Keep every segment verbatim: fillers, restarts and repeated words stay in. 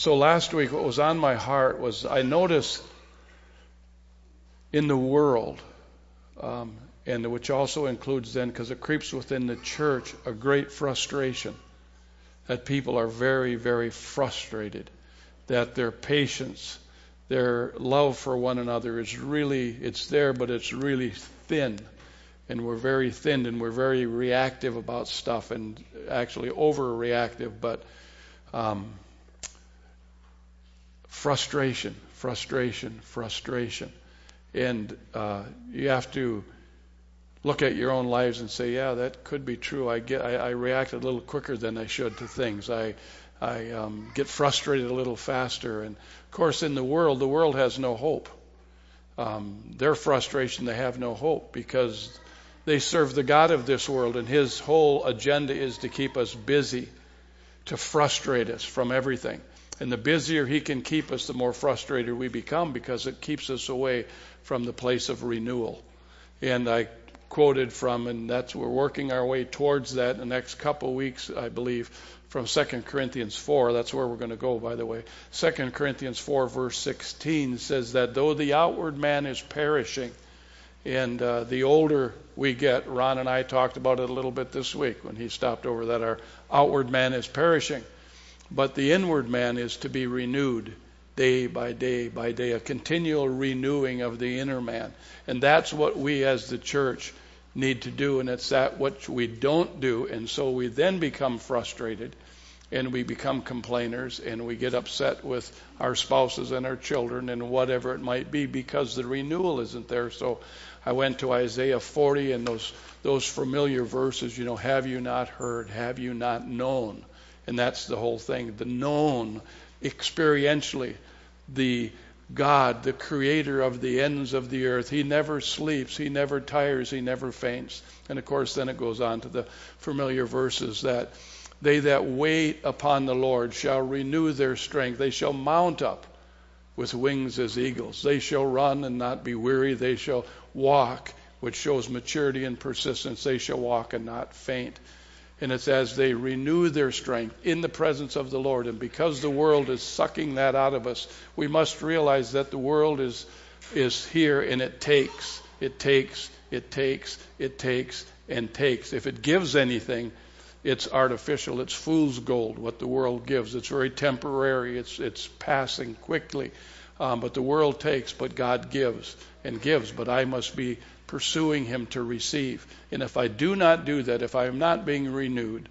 So last week, what was on my heart was I noticed in the world, um, and which also includes then, because it creeps within the church, a great frustration. That people are very, very frustrated. That their patience, their love for one another is really, it's there, but it's really thin. And we're very thin and we're very reactive about stuff and actually overreactive, but um, frustration, frustration, frustration. And uh, you have to look at your own lives and say, yeah, that could be true. I get, I, I react a little quicker than I should to things. I, I um, get frustrated a little faster. And of course, in the world, the world has no hope. Um, their frustration, they have no hope because they serve the God of this world, and his whole agenda is to keep us busy, to frustrate us from everything. And the busier he can keep us, the more frustrated we become because it keeps us away from the place of renewal. And I quoted from, and that's we're working our way towards that in the next couple of weeks, I believe, from Second Corinthians four. That's where we're going to go, by the way. Second Corinthians four, verse sixteen says that though the outward man is perishing, and uh, the older we get, Ron and I talked about it a little bit this week when he stopped over, that our outward man is perishing, but the inward man is to be renewed day by day by day, a continual renewing of the inner man. And that's what we as the church need to do, and it's that what we don't do, and so we then become frustrated, and we become complainers, and we get upset with our spouses and our children and whatever it might be because the renewal isn't there. So I went to Isaiah forty and those those familiar verses, you know, have you not heard, have you not known? And that's the whole thing, the known experientially. The God, the creator of the ends of the earth, he never sleeps, he never tires, he never faints. And of course then it goes on to the familiar verses that they that wait upon the Lord shall renew their strength. They shall mount up with wings as eagles. They shall run and not be weary. They shall walk, which shows maturity and persistence. They shall walk and not faint. And it's as they renew their strength in the presence of the Lord. And because the world is sucking that out of us, we must realize that the world is is here, and it takes, it takes, it takes, it takes, and takes. If it gives anything, it's artificial. It's fool's gold, what the world gives. It's very temporary. It's it's passing quickly. Um, but the world takes, but God gives and gives. But I must be pursuing him to receive. And if I do not do that, if I am not being renewed,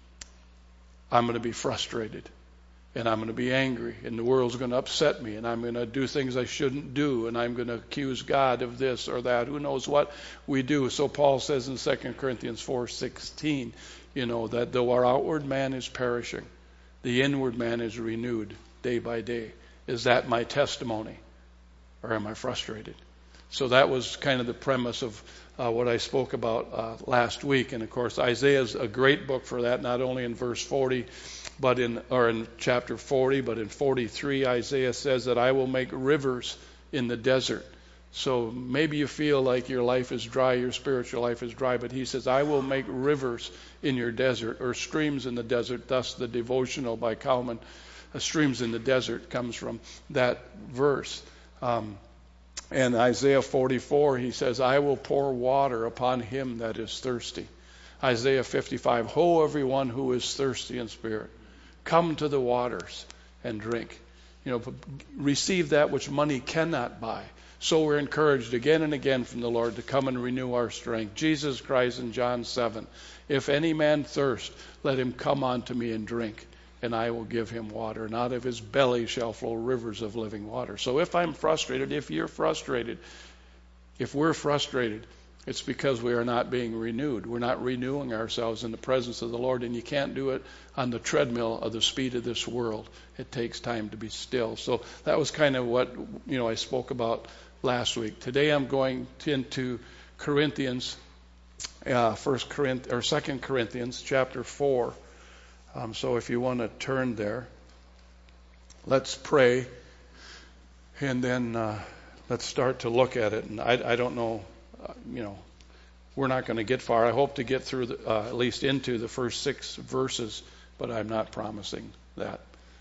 I'm going to be frustrated. And I'm going to be angry. And the world's going to upset me. And I'm going to do things I shouldn't do. And I'm going to accuse God of this or that. Who knows what we do. So Paul says in Second Corinthians four sixteen, you know, that though our outward man is perishing, the inward man is renewed day by day. Is that my testimony? Or am I frustrated? So that was kind of the premise of uh, what I spoke about uh, last week. And of course, Isaiah is a great book for that, not only in verse forty, but in or in chapter forty, but in forty-three, Isaiah says that I will make rivers in the desert. So maybe you feel like your life is dry, your spiritual life is dry, but he says, I will make rivers in your desert, or streams in the desert. Thus the devotional by Kalman, uh, streams in the desert, comes from that verse. Um, And Isaiah forty-four, he says, I will pour water upon him that is thirsty. Isaiah fifty-five, ho, everyone who is thirsty in spirit, come to the waters and drink. You know, receive that which money cannot buy. So we're encouraged again and again from the Lord to come and renew our strength. Jesus Christ in John seven, if any man thirst, let him come unto me and drink, and I will give him water. And out of his belly shall flow rivers of living water. So if I'm frustrated, if you're frustrated, if we're frustrated, it's because we are not being renewed. We're not renewing ourselves in the presence of the Lord. And you can't do it on the treadmill of the speed of this world. It takes time to be still. So that was kind of what, you know, I spoke about last week. Today I'm going into Corinthians, uh, First Corinthians or Second Corinthians, chapter four. Um, so if you want to turn there, let's pray, and then uh, let's start to look at it. And I, I don't know, uh, you know, we're not going to get far. I hope to get through the, uh, at least into the first six verses, but I'm not promising that.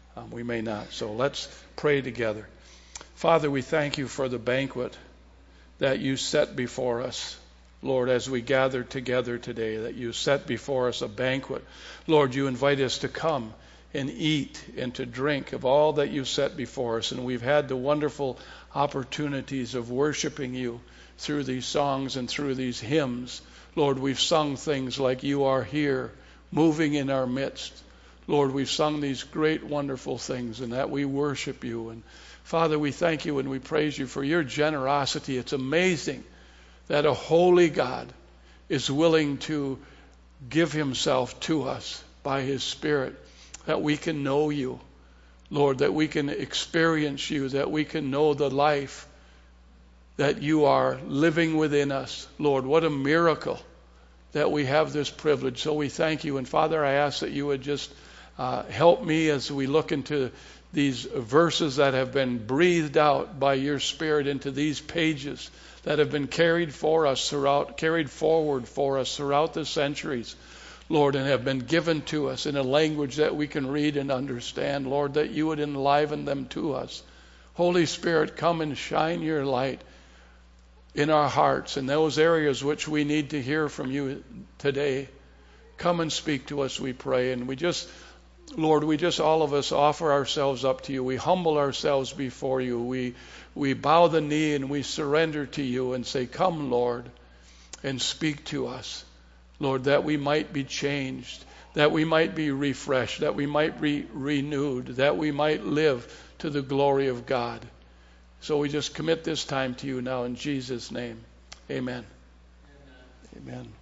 um, we may not. So let's pray together. Father, we thank you for the banquet that you set before us. Lord, as we gather together today, that you set before us a banquet. Lord, you invite us to come and eat and to drink of all that you set before us. And we've had the wonderful opportunities of worshiping you through these songs and through these hymns. Lord, we've sung things like You Are Here, moving in our midst. Lord, we've sung these great, wonderful things, and that we worship you. And Father, we thank you and we praise you for your generosity. It's amazing that a holy God is willing to give himself to us by his Spirit, that we can know you, Lord, that we can experience you, that we can know the life that you are living within us. Lord, what a miracle that we have this privilege. So we thank you. And Father, I ask that you would just uh, help me as we look into these verses that have been breathed out by your Spirit into these pages that have been carried for us throughout, carried forward for us throughout the centuries, Lord, and have been given to us in a language that we can read and understand. Lord, that you would enliven them to us. Holy Spirit, come and shine your light in our hearts, in those areas which we need to hear from you today. Come and speak to us, we pray. And we just, Lord, we just, all of us, offer ourselves up to you. We humble ourselves before you. We we bow the knee and we surrender to you and say, come, Lord, and speak to us. Lord, that we might be changed, that we might be refreshed, that we might be renewed, that we might live to the glory of God. So we just commit this time to you now in Jesus' name. Amen. Amen. Amen.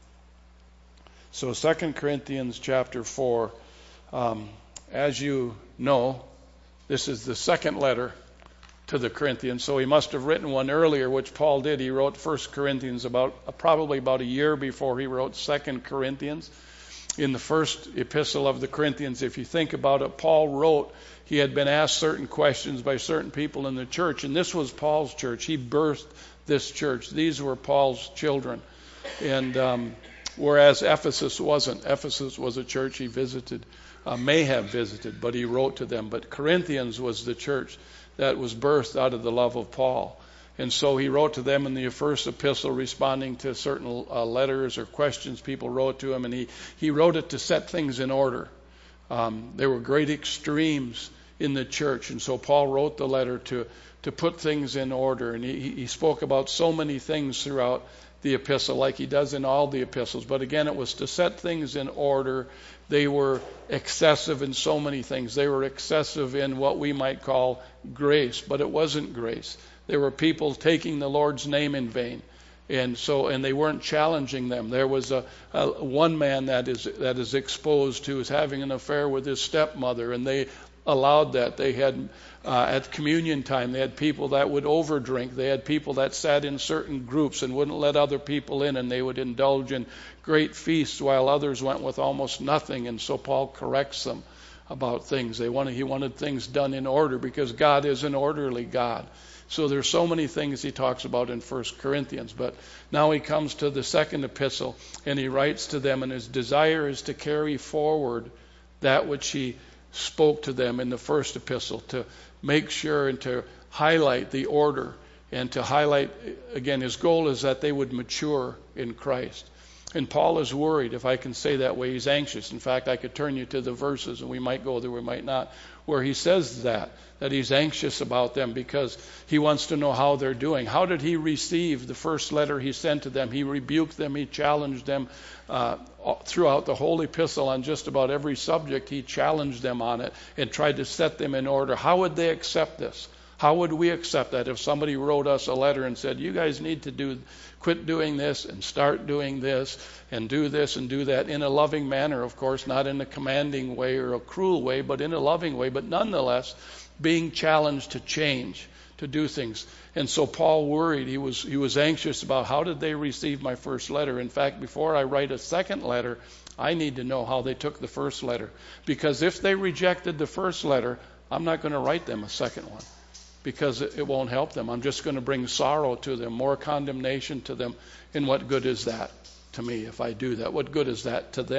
So Second Corinthians chapter four, um, as you know, this is the second letter to the Corinthians. So he must have written one earlier, which Paul did. He wrote First Corinthians about uh, probably about a year before he wrote Second Corinthians. In the first epistle of the Corinthians, if you think about it, Paul wrote, he had been asked certain questions by certain people in the church, and this was Paul's church. He birthed this church. These were Paul's children. And um, whereas Ephesus wasn't. Ephesus was a church he visited, uh, may have visited, but he wrote to them. But Corinthians was the church that was birthed out of the love of Paul. And so he wrote to them in the first epistle, responding to certain uh, letters or questions people wrote to him, and he, he wrote it to set things in order. Um, there were great extremes in the church, and so Paul wrote the letter to, to put things in order, and he, he spoke about so many things throughout the epistle, like he does in all the epistles. But again, it was to set things in order. They were excessive in so many things. They were excessive in what we might call grace, but it wasn't grace. There were people taking the Lord's name in vain, and so and they weren't challenging them. There was a, a one man that is that is exposed who was having an affair with his stepmother, and they allowed that. They had uh, at communion time, they had people that would overdrink. They had people that sat in certain groups and wouldn't let other people in, and they would indulge in great feasts while others went with almost nothing. And so Paul corrects them about things. They wanted, he wanted things done in order because God is an orderly God. So there's so many things he talks about in First Corinthians. But now he comes to the second epistle, and he writes to them, and his desire is to carry forward that which he spoke to them in the first epistle, to make sure and to highlight the order, and to highlight, again, his goal is that they would mature in Christ. And Paul is worried, if I can say that way. He's anxious. In fact, I could turn you to the verses, and we might go there, we might not, where he says that, that he's anxious about them because he wants to know how they're doing. How did he receive the first letter he sent to them? He rebuked them, he challenged them uh, throughout the whole epistle on just about every subject. He challenged them on it and tried to set them in order. How would they accept this? How would we accept that if somebody wrote us a letter and said, you guys need to do, quit doing this and start doing this and do this and do that in a loving manner, of course, not in a commanding way or a cruel way, but in a loving way, but nonetheless being challenged to change, to do things. And so Paul worried. He was he was anxious about how did they receive my first letter. In fact, before I write a second letter, I need to know how they took the first letter. Because if they rejected the first letter, I'm not going to write them a second one, because it, it won't help them. I'm just going to bring sorrow to them, more condemnation to them. And what good is that to me if I do that? What good is that to them?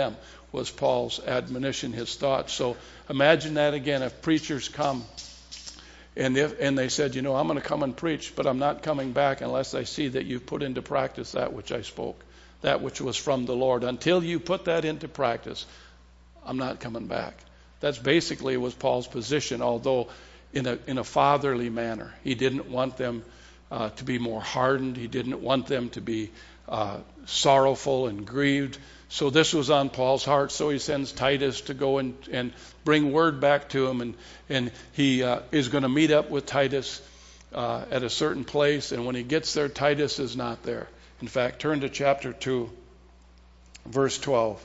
was Paul's admonition, his thoughts. So imagine that again. If preachers come and if, and they said, you know, I'm going to come and preach, but I'm not coming back unless I see that you've put into practice that which I spoke, that which was from the Lord. Until you put that into practice, I'm not coming back. That's basically was Paul's position, although in a in a fatherly manner. He didn't want them uh, to be more hardened. He didn't want them to be uh, sorrowful and grieved. So this was on Paul's heart. So he sends Titus to go and, and bring word back to him. And, and he uh, is going to meet up with Titus uh, at a certain place. And when he gets there, Titus is not there. In fact, turn to chapter two, verse twelve.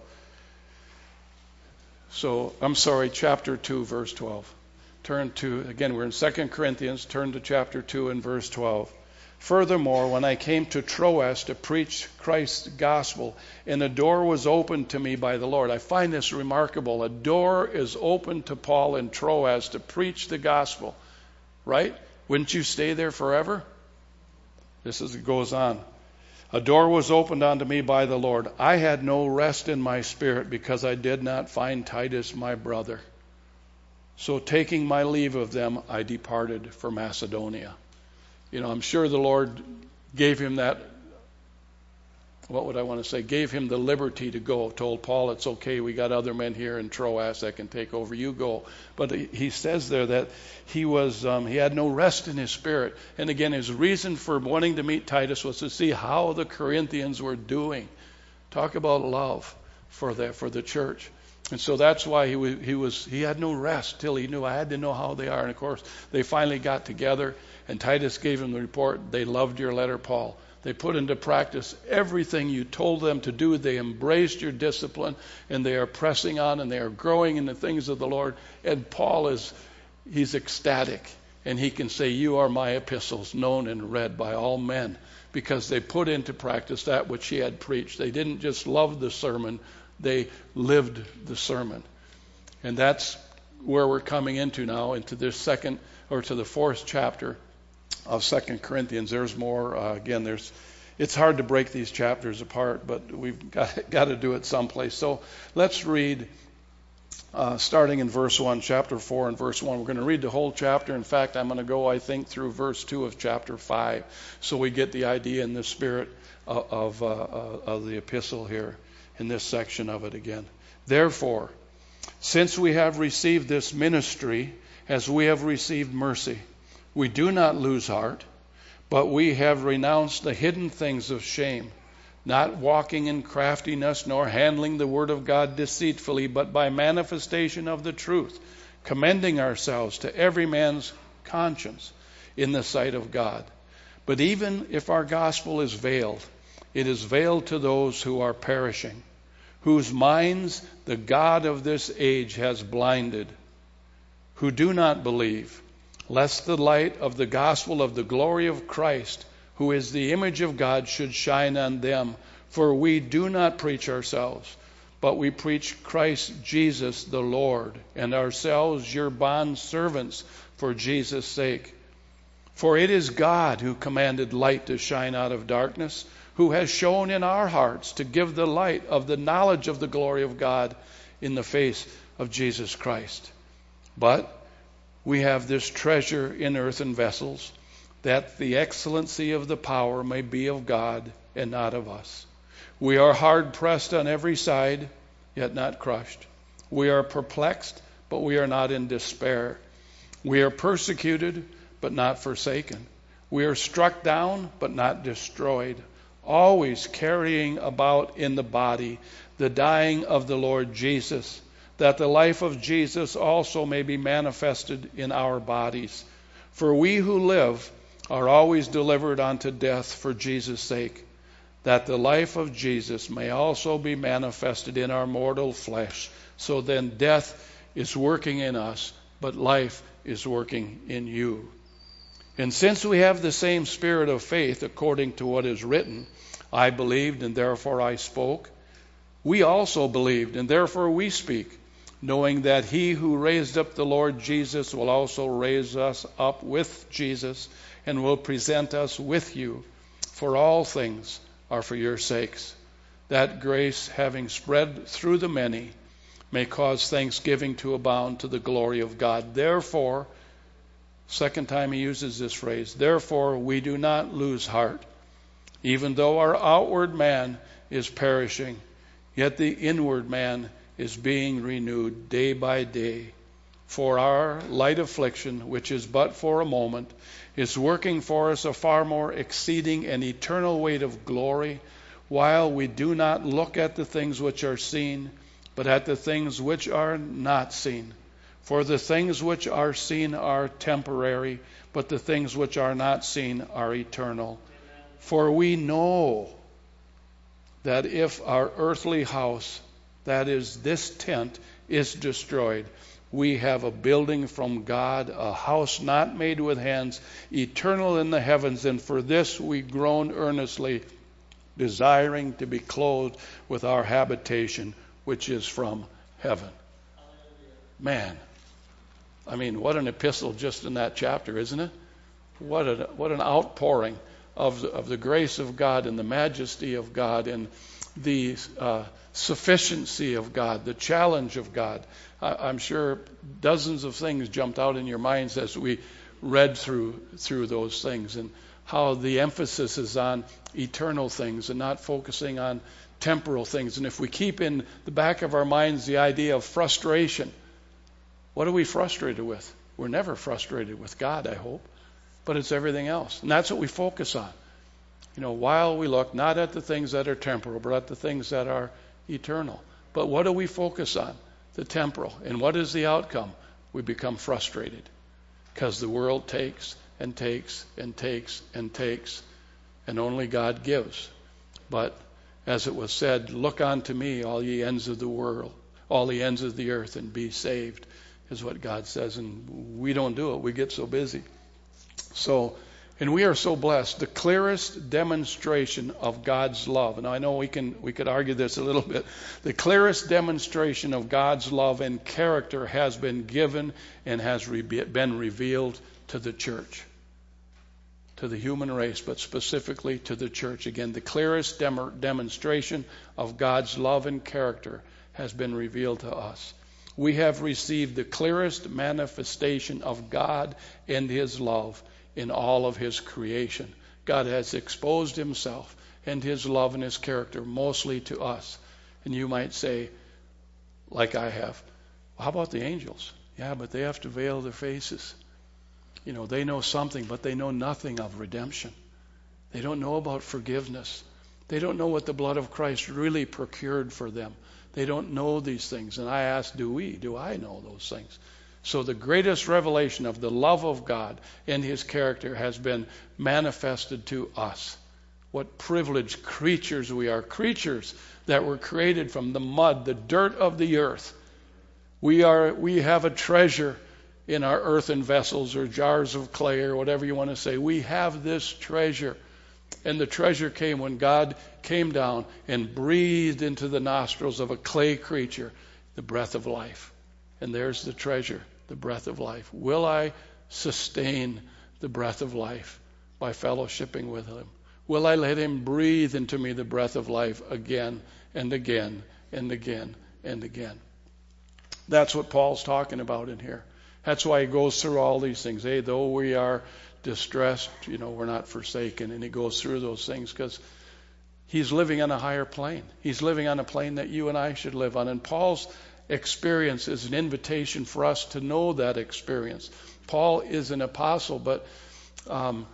So, I'm sorry, chapter two, verse twelve. Turn to, again, we're in Second Corinthians. Turn to chapter two and verse twelve. Furthermore, when I came to Troas to preach Christ's gospel, and a door was opened to me by the Lord. I find this remarkable. A door is opened to Paul in Troas to preach the gospel. Right? Wouldn't you stay there forever? This is, it goes on. A door was opened unto me by the Lord. I had no rest in my spirit because I did not find Titus my brother. So taking my leave of them, I departed for Macedonia. You know, I'm sure the Lord gave him that, what would I want to say, gave him the liberty to go. Told Paul, it's okay, we got other men here in Troas that can take over, you go. But he says there that he was, um, he had no rest in his spirit. And again, his reason for wanting to meet Titus was to see how the Corinthians were doing. Talk about love for the, for the church. And so that's why he was, he was, he had no rest till he knew, I had to know how they are. And of course, they finally got together, and Titus gave him the report. They loved your letter, Paul. They put into practice everything you told them to do. They embraced your discipline, and they are pressing on, and they are growing in the things of the Lord. And Paul is, he's ecstatic, and he can say, you are my epistles, known and read by all men, because they put into practice that which he had preached. They didn't just love the sermon, they lived the sermon. And that's where we're coming into now, into this second, or to the fourth chapter of Second Corinthians. There's more. Uh, again, there's. It's hard to break these chapters apart, but we've got, got to do it someplace. So let's read, uh, starting in verse one, chapter four and verse one. We're going to read the whole chapter. In fact, I'm going to go, I think, through verse two of chapter five, so we get the idea and the spirit of, of, uh, of the epistle here in this section of it again. Therefore, since we have received this ministry, as we have received mercy, we do not lose heart, but we have renounced the hidden things of shame, not walking in craftiness, nor handling the word of God deceitfully, but by manifestation of the truth, commending ourselves to every man's conscience in the sight of God. But even if our gospel is veiled, it is veiled to those who are perishing, whose minds the God of this age has blinded, who do not believe, lest the light of the gospel of the glory of Christ, who is the image of God, should shine on them. For we do not preach ourselves, but we preach Christ Jesus the Lord, and ourselves your bond servants for Jesus' sake. For it is God who commanded light to shine out of darkness, who has shown in our hearts to give the light of the knowledge of the glory of God in the face of Jesus Christ. But we have this treasure in earthen vessels, that the excellency of the power may be of God and not of us. We are hard pressed on every side, yet not crushed. We are perplexed, but we are not in despair. We are persecuted, but not forsaken. We are struck down, but not destroyed. Always carrying about in the body the dying of the Lord Jesus, that the life of Jesus also may be manifested in our bodies. For we who live are always delivered unto death for Jesus' sake, that the life of Jesus may also be manifested in our mortal flesh. So then death is working in us, but life is working in you. And since we have the same spirit of faith, according to what is written, I believed and therefore I spoke, we also believed and therefore we speak, knowing that he who raised up the Lord Jesus will also raise us up with Jesus and will present us with you. For all things are for your sakes, that grace, having spread through the many, may cause thanksgiving to abound to the glory of God. Therefore, second time he uses this phrase, therefore we do not lose heart. Even though our outward man is perishing, yet the inward man is being renewed day by day. For our light affliction, which is but for a moment, is working for us a far more exceeding and eternal weight of glory, while we do not look at the things which are seen, but at the things which are not seen. For the things which are seen are temporary, but the things which are not seen are eternal. For we know that if our earthly house, that is this tent, is destroyed, we have a building from God, a house not made with hands, eternal in the heavens, and for this we groan earnestly, desiring to be clothed with our habitation, which is from heaven. Man, I mean, what an epistle just in that chapter, isn't it? What a, what an outpouring of the, of the grace of God and the majesty of God and the uh, sufficiency of God, the challenge of God. I, I'm sure dozens of things jumped out in your minds as we read through through those things, and how the emphasis is on eternal things and not focusing on temporal things. And if we keep in the back of our minds the idea of frustration, what are we frustrated with? We're never frustrated with God, I hope, but it's everything else. And that's what we focus on. You know, while we look not at the things that are temporal, but at the things that are eternal. But what do we focus on? The temporal. And what is the outcome? We become frustrated because the world takes and takes and takes and takes, and only God gives. But as it was said, look unto me, all ye ends of the world, all the ends of the earth, and be saved, is what God says. And we don't do it. We get so busy. So, and we are so blessed. The clearest demonstration of God's love, and I know we can we could argue this a little bit. The clearest demonstration of God's love and character has been given and has re- been revealed to the church, to the human race, but specifically to the church. Again, the clearest dem- demonstration of God's love and character has been revealed to us. We have received the clearest manifestation of God and His love in all of His creation. God has exposed Himself and His love and His character mostly to us. And you might say, like I have, well, how about the angels? Yeah, but they have to veil their faces. You know, they know something, but they know nothing of redemption. They don't know about forgiveness. They don't know what the blood of Christ really procured for them. They don't know these things. And I ask, do we? Do I know those things? So the greatest revelation of the love of God and His character has been manifested to us. What privileged creatures we are. Creatures that were created from the mud, the dirt of the earth. We are. We have a treasure in our earthen vessels or jars of clay or whatever you want to say. We have this treasure. And the treasure came when God came down and breathed into the nostrils of a clay creature the breath of life. And there's the treasure, the breath of life. Will I sustain the breath of life by fellowshipping with Him? Will I let Him breathe into me the breath of life again and again and again and again? That's what Paul's talking about in here. That's why he goes through all these things. Hey, though we are distressed, you know, we're not forsaken. And he goes through those things because he's living on a higher plane. He's living on a plane that you and I should live on. And Paul's experience is an invitation for us to know that experience. Paul is an apostle, but um,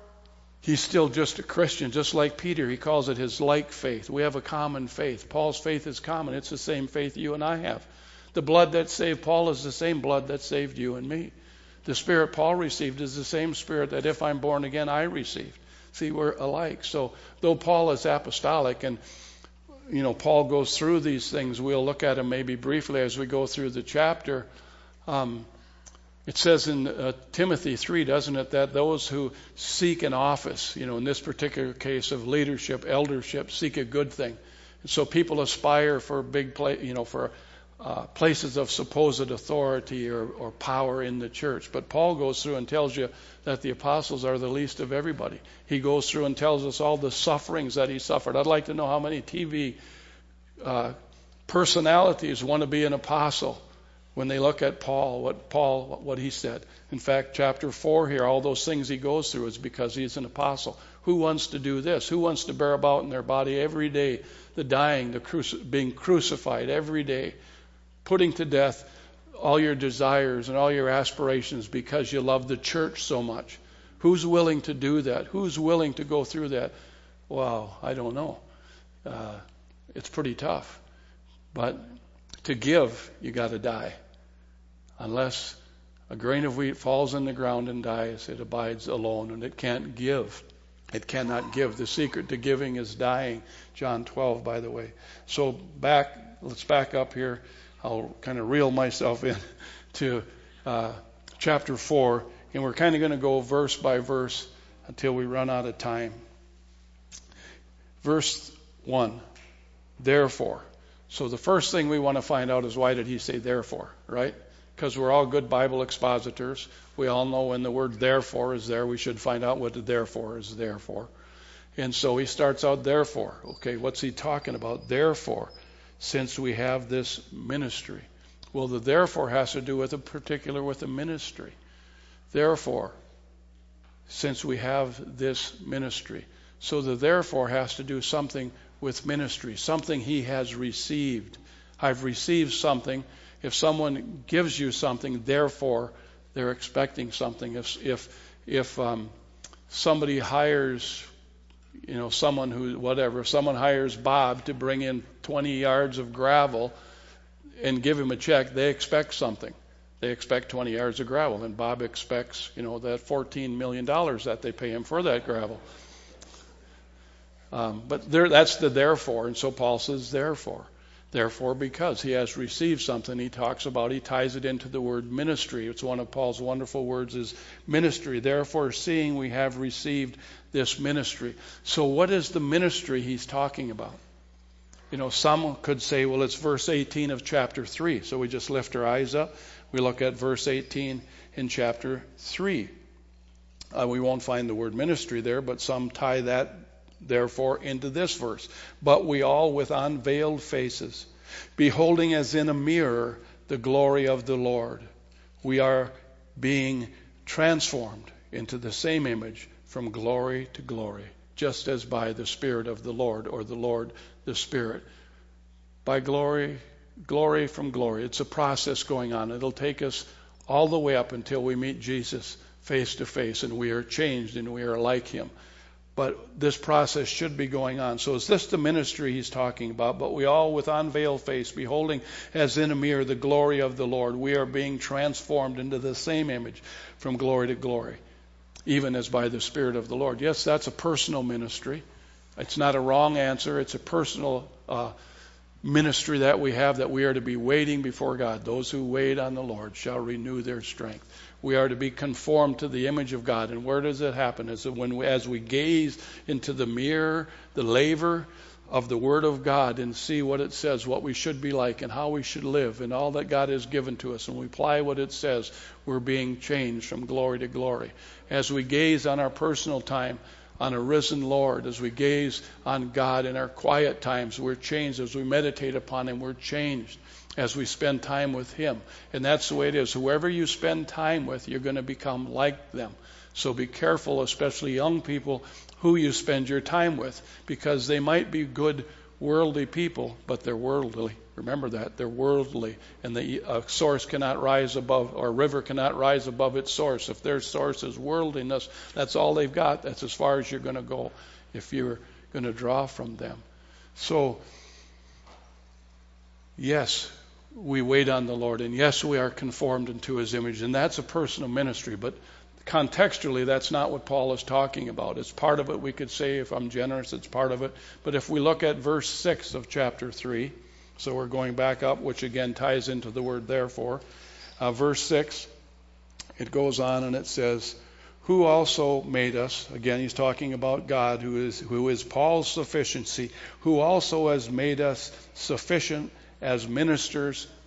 he's still just a Christian, just like Peter. He calls it his like faith. We have a common faith. Paul's faith is common. It's the same faith you and I have. The blood that saved Paul is the same blood that saved you and me. The Spirit Paul received is the same Spirit that if I'm born again, I received. See, we're alike. So though Paul is apostolic and, you know, Paul goes through these things, we'll look at them maybe briefly as we go through the chapter. Um, it says in uh, Timothy three, doesn't it, that those who seek an office, you know, in this particular case of leadership, eldership, seek a good thing. And so people aspire for big play, you know, for uh, places of supposed authority or, or power in the church. But Paul goes through and tells you that the apostles are the least of everybody. He goes through and tells us all the sufferings that he suffered. I'd like to know how many T V uh, personalities want to be an apostle when they look at Paul, what Paul, what he said. In fact, chapter four here, all those things he goes through is because he's an apostle. Who wants to do this? Who wants to bear about in their body every day the dying, the cruci- being crucified every day, putting to death all your desires and all your aspirations because you love the church so much? Who's willing to do that? Who's willing to go through that? Well, I don't know. Uh, it's pretty tough. But to give, you got to die. Unless a grain of wheat falls in the ground and dies, it abides alone, and it can't give. It cannot give. The secret to giving is dying. John twelve, by the way. So back, let's back up here. I'll kind of reel myself in to uh, chapter four, and we're kind of going to go verse by verse until we run out of time. Verse one, therefore. So the first thing we want to find out is, why did he say therefore, right? Because we're all good Bible expositors. We all know when the word therefore is there, we should find out what the therefore is there for. And so he starts out therefore. Okay, what's he talking about? Therefore, since we have this ministry. Well, the therefore has to do with a particular, with a ministry. Therefore, since we have this ministry. So the therefore has to do something with ministry, something he has received. I've received something. If someone gives you something, therefore, they're expecting something. If if if um, somebody hires, you know, someone who, whatever, if someone hires Bob to bring in twenty yards of gravel and give him a check, they expect something. They expect twenty yards of gravel, and Bob expects, you know, that fourteen million dollars that they pay him for that gravel. Um, but there, that's the therefore, and so Paul says therefore. Therefore, because he has received something, he talks about, he ties it into the word ministry. It's one of Paul's wonderful words, is ministry. Therefore, seeing we have received this ministry. So what is the ministry he's talking about? You know, some could say, well, it's verse eighteen of chapter three. So we just lift our eyes up. We look at verse eighteen in chapter three. Uh, we won't find the word ministry there, but some tie that therefore into this verse. But we all with unveiled faces, beholding as in a mirror the glory of the Lord, we are being transformed into the same image from glory to glory, just as by the Spirit of the Lord, or the Lord the Spirit. By glory, glory from glory. It's a process going on. It'll take us all the way up until we meet Jesus face to face and we are changed and we are like him. But this process should be going on. So is this the ministry he's talking about? But we all with unveiled face, beholding as in a mirror the glory of the Lord, we are being transformed into the same image from glory to glory, even as by the Spirit of the Lord. Yes, that's a personal ministry. It's not a wrong answer. It's a personal uh, ministry that we have, that we are to be waiting before God. Those who wait on the Lord shall renew their strength. We are to be conformed to the image of God. And where does it happen? Is it when we, as we gaze into the mirror, the laver of the Word of God, and see what it says, what we should be like and how we should live and all that God has given to us, and we apply what it says, we're being changed from glory to glory. As we gaze on our personal time, on a risen Lord, as we gaze on God in our quiet times, we're changed. As we meditate upon him, we're changed. As we spend time with him. And that's the way it is. Whoever you spend time with, you're going to become like them. So be careful, especially young people, who you spend your time with, because they might be good worldly people, but they're worldly. Remember that. They're worldly. And the uh, source cannot rise above, or river cannot rise above its source. If their source is worldliness, that's all they've got. That's as far as you're going to go if you're going to draw from them. So, yes, we wait on the Lord, and yes, we are conformed into his image, and that's a personal ministry, but contextually, that's not what Paul is talking about. It's part of it, we could say, if I'm generous, it's part of it. But if we look at verse six of chapter three, so we're going back up, which again ties into the word therefore. Uh, verse six, it goes on and it says, who also made us, again he's talking about God, who is who is Paul's sufficiency, who also has made us sufficient as ministers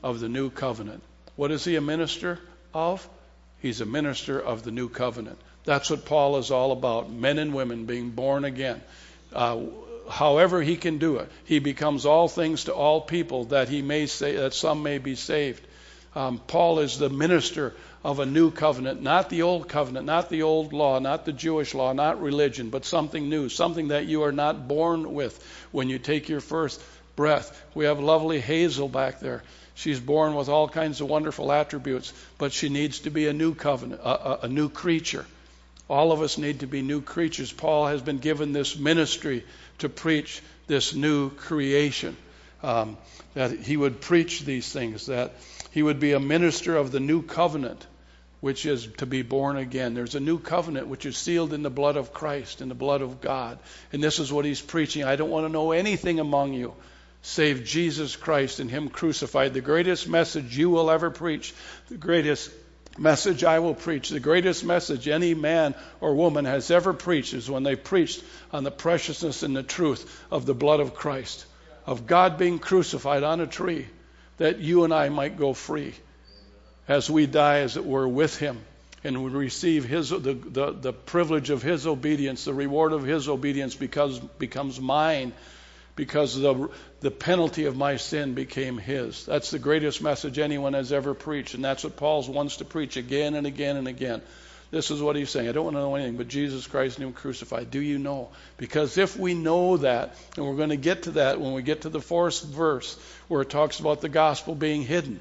of the new covenant. What is he a minister of? He's a minister of the new covenant. That's what Paul is all about, men and women being born again. Uh, however he can do it. He becomes all things to all people that he may say, that some may be saved. Um, Paul is the minister of a new covenant, not the old covenant, not the old law, not the Jewish law, not religion, but something new, something that you are not born with when you take your first breath. We have lovely Hazel back there. She's born with all kinds of wonderful attributes, but she needs to be a new covenant, a, a, a new creature. All of us need to be new creatures. Paul has been given this ministry to preach this new creation, um, that he would preach these things, that he would be a minister of the new covenant, which is to be born again. There's a new covenant which is sealed in the blood of Christ, in the blood of God. And this is what he's preaching. I don't want to know anything among you save Jesus Christ and him crucified. The greatest message you will ever preach, the greatest message I will preach, the greatest message any man or woman has ever preached is when they preached on the preciousness and the truth of the blood of Christ, of God being crucified on a tree, that you and I might go free as we die, as it were, with him, and would receive his the, the, the privilege of his obedience, the reward of his obedience because becomes mine, because the the penalty of my sin became his. That's the greatest message anyone has ever preached, and that's what Paul wants to preach again and again and again. This is what he's saying. I don't want to know anything but Jesus Christ and him crucified. Do you know? Because if we know that, and we're going to get to that when we get to the fourth verse where it talks about the gospel being hidden.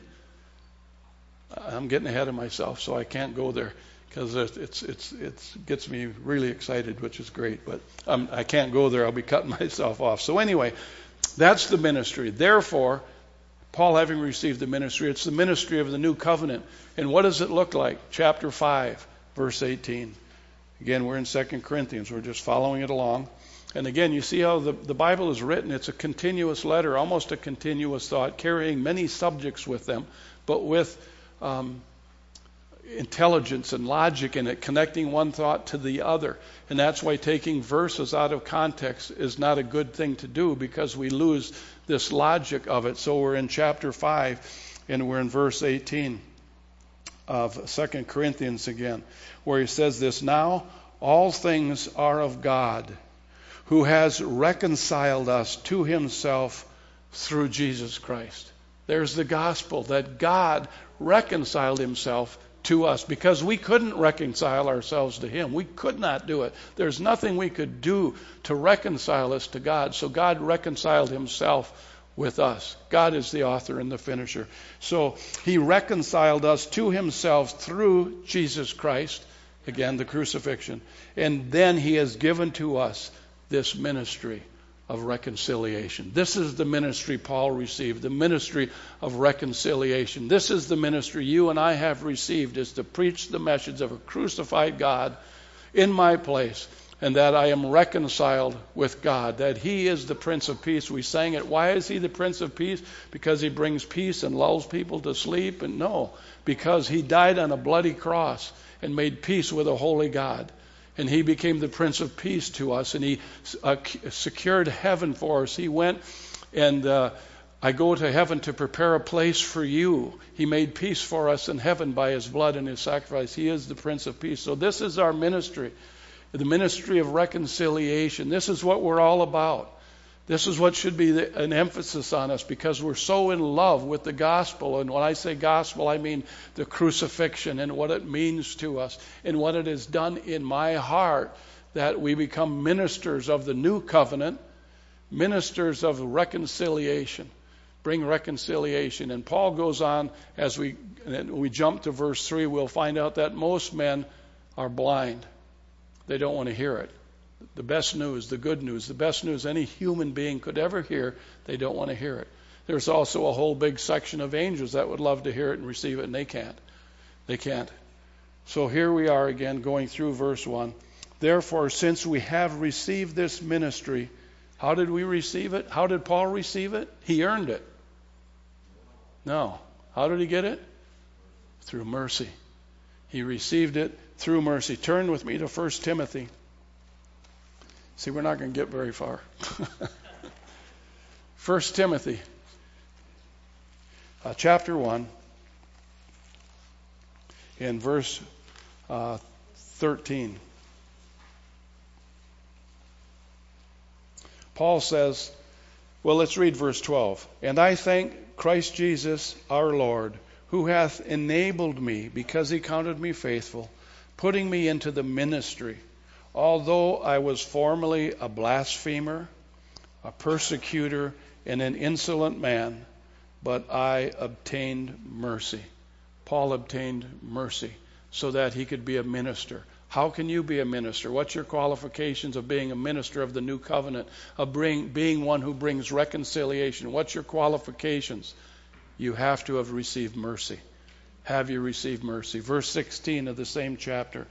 I'm getting ahead of myself, so I can't go there because it's it's it's gets me really excited, which is great. But um, I can't go there. I'll be cutting myself off. So anyway, that's the ministry. Therefore, Paul having received the ministry, it's the ministry of the new covenant. And what does it look like? Chapter five, verse eighteen. Again, we're in Second Corinthians. We're just following it along. And again, you see how the, the Bible is written. It's a continuous letter, almost a continuous thought, carrying many subjects with them, but with um, intelligence and logic in it, connecting one thought to the other. And that's why taking verses out of context is not a good thing to do, because we lose this logic of it. So we're in chapter five, and we're in verse eighteen of Second Corinthians again, where he says this, "Now all things are of God, who has reconciled us to himself through Jesus Christ." There's the gospel, that God reconciled himself to us, because we couldn't reconcile ourselves to him. We could not do it. There's nothing we could do to reconcile us to God. So God reconciled himself with us. God is the author and the finisher. So he reconciled us to himself through Jesus Christ, again, the crucifixion. And then he has given to us this ministry of reconciliation. This is the ministry Paul received, the ministry of reconciliation. This is the ministry you and I have received, is to preach the message of a crucified God in my place, and that I am reconciled with God, that he is the Prince of Peace. We sang it. Why is he the Prince of Peace? Because he brings peace and lulls people to sleep? And no, because he died on a bloody cross and made peace with a holy God. And he became the Prince of Peace to us, and he uh, secured heaven for us. He went and uh, I go to heaven to prepare a place for you. He made peace for us in heaven by his blood and his sacrifice. He is the Prince of Peace. So this is our ministry, the ministry of reconciliation. This is what we're all about. This is what should be the, an emphasis on us, because we're so in love with the gospel. And when I say gospel, I mean the crucifixion and what it means to us and what it has done in my heart, that we become ministers of the new covenant, ministers of reconciliation, bring reconciliation. And Paul goes on, as we, we jump to verse three, we'll find out that most men are blind. They don't want to hear it. The best news, the good news, the best news any human being could ever hear, they don't want to hear it. There's also a whole big section of angels that would love to hear it and receive it, and they can't. They can't. So here we are again going through verse one. Therefore, since we have received this ministry, how did we receive it? How did Paul receive it? He earned it. No. How did he get it? Through mercy. He received it through mercy. Turn with me to First Timothy. See, we're not going to get very far. First Timothy. uh, chapter one, in verse uh, thirteen. Paul says, well, let's read verse twelve. And I thank Christ Jesus our Lord, who hath enabled me, because he counted me faithful, putting me into the ministry, although I was formerly a blasphemer, a persecutor, and an insolent man, but I obtained mercy. Paul obtained mercy so that he could be a minister. How can you be a minister? What's your qualifications of being a minister of the new covenant, of bring, being one who brings reconciliation? What's your qualifications? You have to have received mercy. Have you received mercy? Verse sixteen of the same chapter.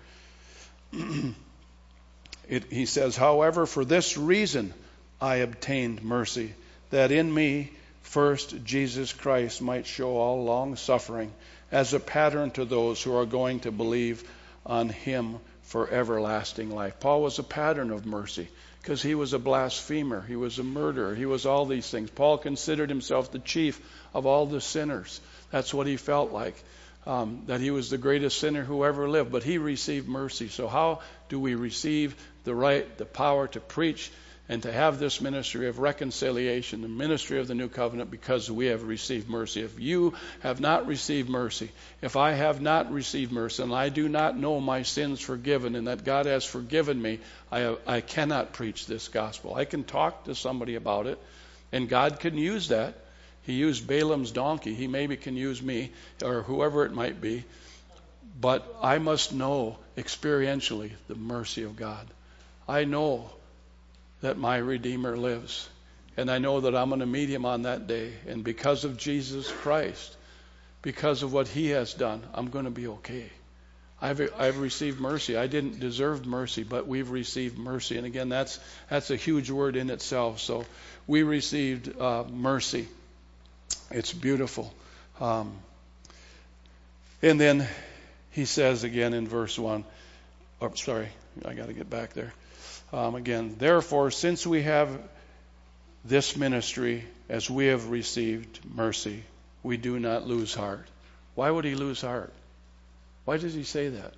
it, he says, however, for this reason I obtained mercy, that in me first Jesus Christ might show all long suffering as a pattern to those who are going to believe on him for everlasting life. Paul was a pattern of mercy because he was a blasphemer. He was a murderer. He was all these things. Paul considered himself the chief of all the sinners. That's what he felt like, um, that he was the greatest sinner who ever lived. But he received mercy. So how do we receive the right, the power to preach and to have this ministry of reconciliation, the ministry of the new covenant? Because we have received mercy. If you have not received mercy, if I have not received mercy, and I do not know my sins forgiven and that God has forgiven me, I, I cannot preach this gospel. I can talk to somebody about it, and God can use that. He used Balaam's donkey. He maybe can use me or whoever it might be. But I must know experientially the mercy of God. I know that my Redeemer lives. And I know that I'm going to meet him on that day. And because of Jesus Christ, because of what he has done, I'm going to be okay. I've, I've received mercy. I didn't deserve mercy, but we've received mercy. And again, that's that's a huge word in itself. So we received uh, mercy. It's beautiful. Um, and then he says again in verse one, oh, sorry, I got to get back there. Um, again, therefore, since we have this ministry, as we have received mercy, we do not lose heart. Why would he lose heart? Why does he say that?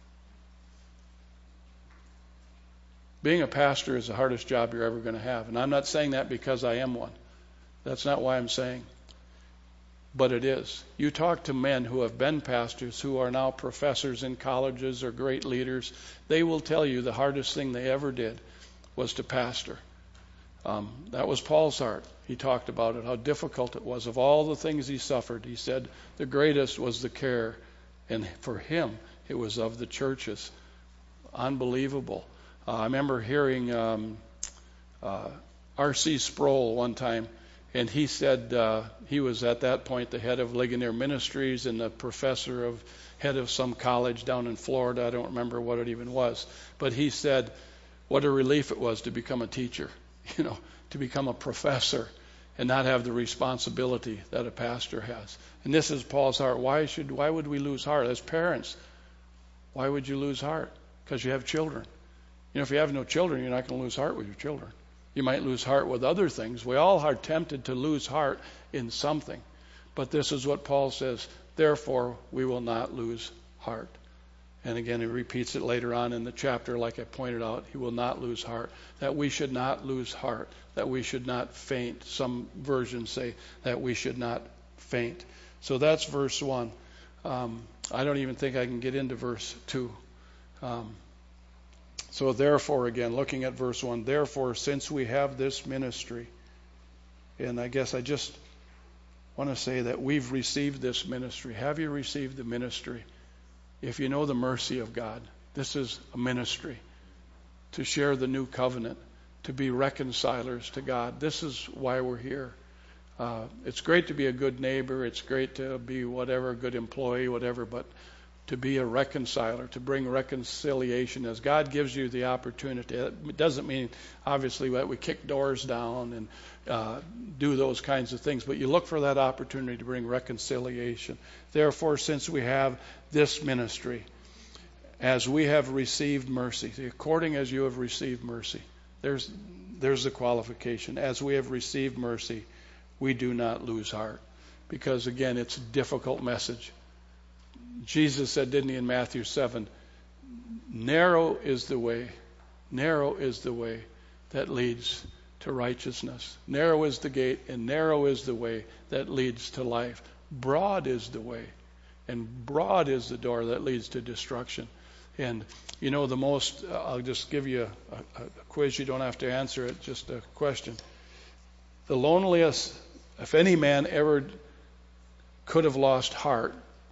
Being a pastor is the hardest job you're ever going to have. And I'm not saying that because I am one. That's not why I'm saying. But it is. You talk to men who have been pastors, who are now professors in colleges or great leaders, they will tell you the hardest thing they ever did was to pastor. Um, that was Paul's heart. He talked about it, how difficult it was. Of all the things he suffered, he said the greatest was the care. And for him, it was of the churches. Unbelievable. Uh, I remember hearing um, uh, R C Sproul one time. And he said uh, he was at that point the head of Ligonier Ministries and the professor of head of some college down in Florida. I don't remember what it even was. But he said what a relief it was to become a teacher, you know, to become a professor and not have the responsibility that a pastor has. And this is Paul's heart. Why should, why would we lose heart? As parents, why would you lose heart? Because you have children. You know, if you have no children, you're not going to lose heart with your children. You might lose heart with other things. We all are tempted to lose heart in something. But this is what Paul says, therefore we will not lose heart. And again, he repeats it later on in the chapter, like I pointed out, he will not lose heart. That we should not lose heart, that we should not faint. Some versions say that we should not faint. So that's verse one. Um, I don't even think I can get into verse two. Um, So therefore, again, looking at verse one, therefore, since we have this ministry, and I guess I just want to say that we've received this ministry. Have you received the ministry? If you know the mercy of God, this is a ministry to share the new covenant, to be reconcilers to God. This is why we're here. Uh, it's great to be a good neighbor. It's great to be whatever, a good employee, whatever, but to be a reconciler, to bring reconciliation as God gives you the opportunity. It doesn't mean, obviously, that we kick doors down and uh, do those kinds of things, but you look for that opportunity to bring reconciliation. Therefore, since we have this ministry, as we have received mercy, according as you have received mercy, there's, there's the qualification. As we have received mercy, we do not lose heart. because, again, it's a difficult message. Jesus said, didn't he, in Matthew seven, narrow is the way, narrow is the way that leads to righteousness. Narrow is the gate, and narrow is the way that leads to life. Broad is the way, and broad is the door that leads to destruction. And, you know, the most, uh, I'll just give you a, a, a quiz. You don't have to answer it, just a question. The loneliest, if any man ever could have lost heart,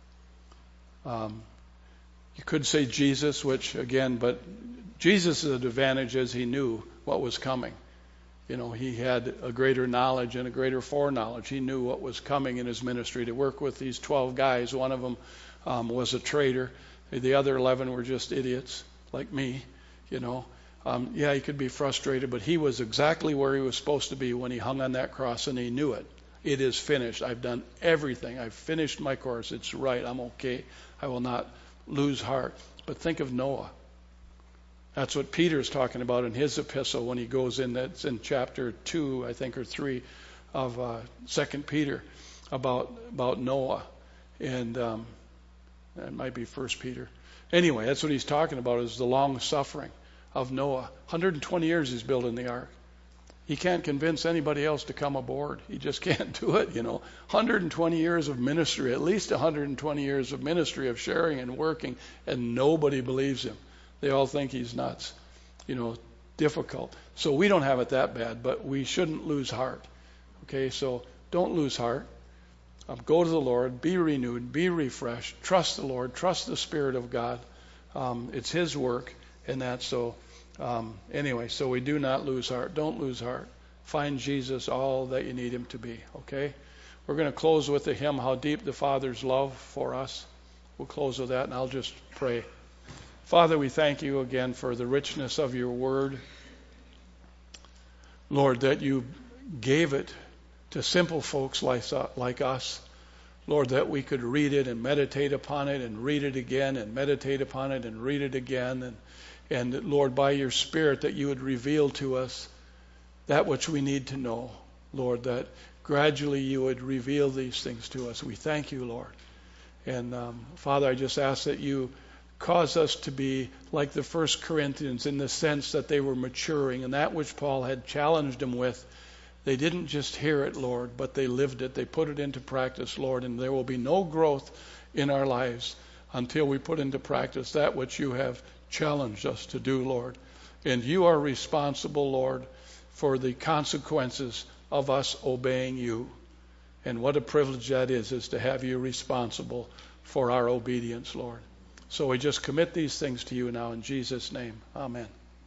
um, you could say Jesus, which, again, but Jesus' advantage is he knew what was coming. You know, he had a greater knowledge and a greater foreknowledge. He knew what was coming in his ministry to work with these twelve guys. One of them um, was a traitor. The other eleven were just idiots like me, you know. Um, yeah, he could be frustrated, but he was exactly where he was supposed to be when he hung on that cross, and he knew it. It is finished. I've done everything. I've finished my course. It's right. I'm okay. I will not lose heart. But think of Noah. That's what Peter's talking about in his epistle when he goes in. That's in chapter two, I think, or three of uh, Second Peter about about Noah, and um, that might be First Peter. Anyway, that's what he's talking about, is the long suffering of Noah. one hundred twenty years he's building the ark. He can't convince anybody else to come aboard. He just can't do it, you know. one hundred twenty years of ministry, at least one hundred twenty years of ministry of sharing and working, and nobody believes him. They all think he's nuts, you know, difficult. So we don't have it that bad, but we shouldn't lose heart. Okay, so don't lose heart. Um, go to the Lord, be renewed, be refreshed, trust the Lord, trust the Spirit of God. Um, it's His work, and that's so. Um, anyway, so we do not lose heart. Don't lose heart. Find Jesus all that you need Him to be. Okay, we're going to close with the hymn, "How Deep the Father's Love for Us." We'll close with that, and I'll just pray. Father, we thank you again for the richness of your word. Lord, that you gave it to simple folks like, like us. Lord, that we could read it and meditate upon it and read it again and meditate upon it and read it again. And, and that, Lord, by your Spirit, that you would reveal to us that which we need to know. Lord, that gradually you would reveal these things to us. We thank you, Lord. And um, Father, I just ask that you cause us to be like the First Corinthians in the sense that they were maturing, and that which Paul had challenged them with, they didn't just hear it, Lord, but they lived it. They put it into practice, Lord, and there will be no growth in our lives until we put into practice that which you have challenged us to do, Lord. And you are responsible, Lord, for the consequences of us obeying you. And what a privilege that is, is to have you responsible for our obedience, Lord. So we just commit these things to you now in Jesus' name. Amen.